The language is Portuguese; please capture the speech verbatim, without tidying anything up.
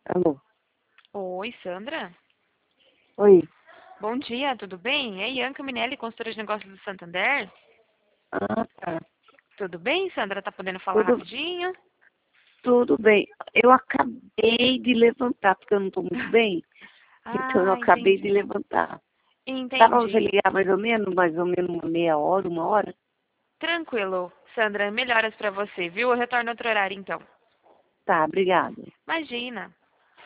Alô? Oi, Sandra? Oi. Bom dia, tudo bem? É Ianca Minelli, consultora de negócios do Santander. Ah, tá. Tudo bem, Sandra? Tá podendo falar Tudo, rapidinho? tudo bem. Eu acabei de levantar, porque eu não estou muito bem. Então eu Ah, acabei de entendi. levantar. Dá pra você Entendi. ligar mais ou menos, mais ou menos uma meia hora, uma hora? Tranquilo, Sandra. Melhoras pra você, viu? Eu retorno outro horário, então. Tá, obrigada. Imagina.